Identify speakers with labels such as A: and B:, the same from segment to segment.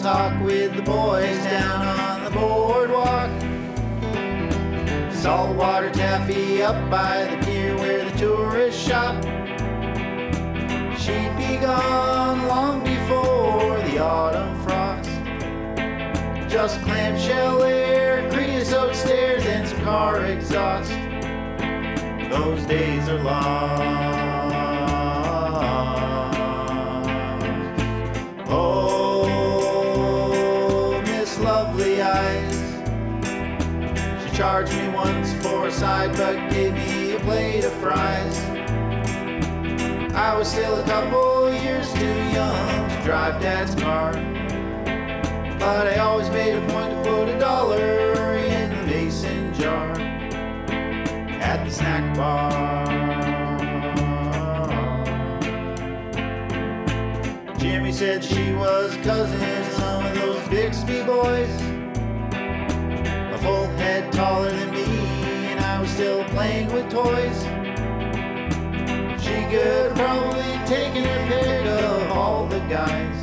A: talk with the boys down on the boardwalk. Saltwater taffy up by the pier where the tourists shop. She'd be gone long before the autumn frost. Just clamshell air, creosote stairs, and some car exhaust. Those days are lost. Oh, Miss Lovely Eyes. She charged me once for a side, but gave me a plate of fries. I was still a couple years too young to drive Dad's car, but I always made a point to put $1 in the mason jar at the snack bar. Jimmy said she was a cousin to some of those Bixby boys, a full head taller than me, and I was still playing with toys. She could have probably taken her pick of all the guys.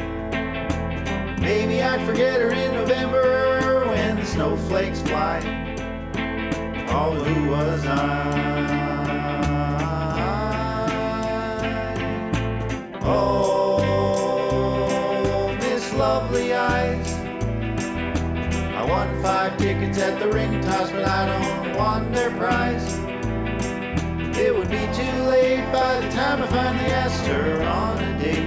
A: Maybe I'd forget her in November when the snowflakes fly. Oh, who was I? Oh, Miss Lovely Eyes. I won 5 tickets at the ring toss, but I don't want their prize. It would be too late by the time I finally asked her on a date.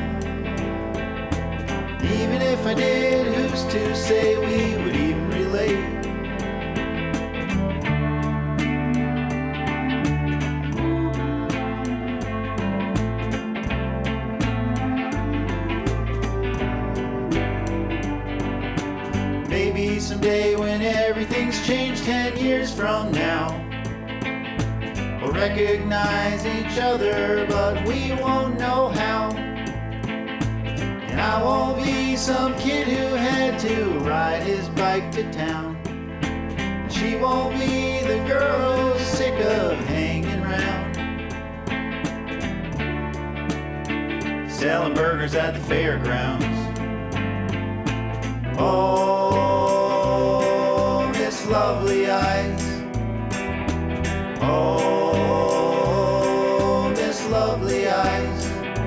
A: Even if I did, who's to say we would even relate? Maybe someday when everything's changed 10 years from now, we'll recognize each other, but we won't know how. And I won't be some kid who had to ride his bike to town. She won't be the girl who's sick of hanging around, selling burgers at the fairgrounds. Oh, Miss Lovely Eyes. Oh, Miss Lovely Eyes.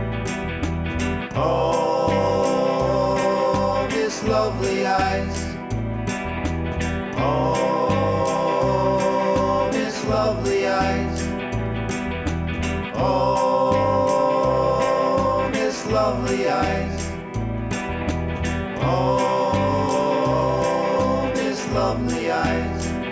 A: Oh, Miss Lovely Eyes. Oh, Miss Lovely Eyes. Oh, Miss Lovely Eyes. Oh, Miss Lovely Eyes.